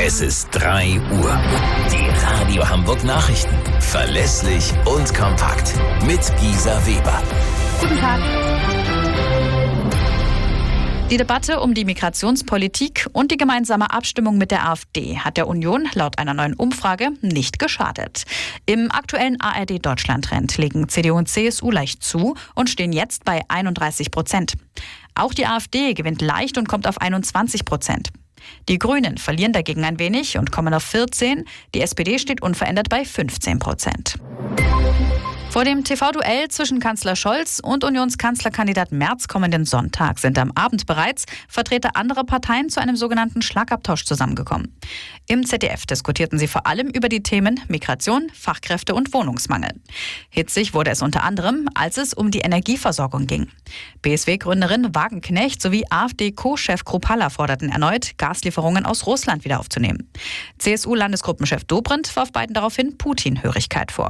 Es ist 3 Uhr. Die Radio Hamburg Nachrichten. Verlässlich und kompakt. Mit Gisa Weber. Guten Tag. Die Debatte um die Migrationspolitik und die gemeinsame Abstimmung mit der AfD hat der Union laut einer neuen Umfrage nicht geschadet. Im aktuellen ARD-Deutschland-Trend legen CDU und CSU leicht zu und stehen jetzt bei 31%. Auch die AfD gewinnt leicht und kommt auf 21%. Die Grünen verlieren dagegen ein wenig und kommen auf 14%. Die SPD steht unverändert bei 15%. Vor dem TV-Duell zwischen Kanzler Scholz und Unionskanzlerkandidat Merz kommenden Sonntag sind am Abend bereits Vertreter anderer Parteien zu einem sogenannten Schlagabtausch zusammengekommen. Im ZDF diskutierten sie vor allem über die Themen Migration, Fachkräfte und Wohnungsmangel. Hitzig wurde es unter anderem, als es um die Energieversorgung ging. BSW-Gründerin Wagenknecht sowie AfD-Co-Chef Kruppalla forderten erneut, Gaslieferungen aus Russland wieder aufzunehmen. CSU-Landesgruppenchef Dobrindt warf beiden daraufhin Putin-Hörigkeit vor.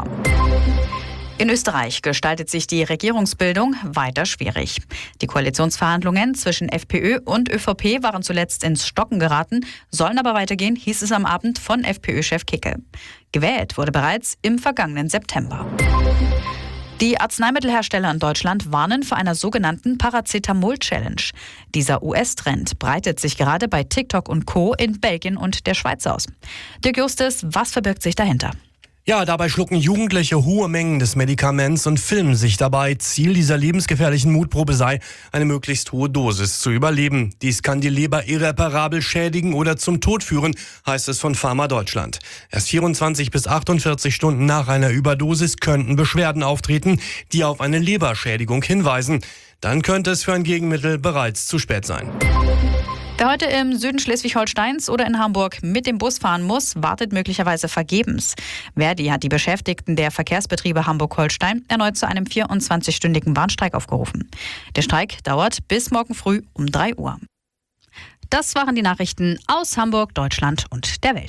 In Österreich gestaltet sich die Regierungsbildung weiter schwierig. Die Koalitionsverhandlungen zwischen FPÖ und ÖVP waren zuletzt ins Stocken geraten, sollen aber weitergehen, hieß es am Abend von FPÖ-Chef Kickel. Gewählt wurde bereits im vergangenen September. Die Arzneimittelhersteller in Deutschland warnen vor einer sogenannten Paracetamol-Challenge. Dieser US-Trend breitet sich gerade bei TikTok und Co. in Belgien und der Schweiz aus. Dirk Justus, was verbirgt sich dahinter? Ja, dabei schlucken Jugendliche hohe Mengen des Medikaments und filmen sich dabei. Ziel dieser lebensgefährlichen Mutprobe sei, eine möglichst hohe Dosis zu überleben. Dies kann die Leber irreparabel schädigen oder zum Tod führen, heißt es von Pharma Deutschland. Erst 24 bis 48 Stunden nach einer Überdosis könnten Beschwerden auftreten, die auf eine Leberschädigung hinweisen. Dann könnte es für ein Gegenmittel bereits zu spät sein. Wer heute im Süden Schleswig-Holsteins oder in Hamburg mit dem Bus fahren muss, wartet möglicherweise vergebens. Verdi hat die Beschäftigten der Verkehrsbetriebe Hamburg-Holstein erneut zu einem 24-stündigen Warnstreik aufgerufen. Der Streik dauert bis morgen früh um 3 Uhr. Das waren die Nachrichten aus Hamburg, Deutschland und der Welt.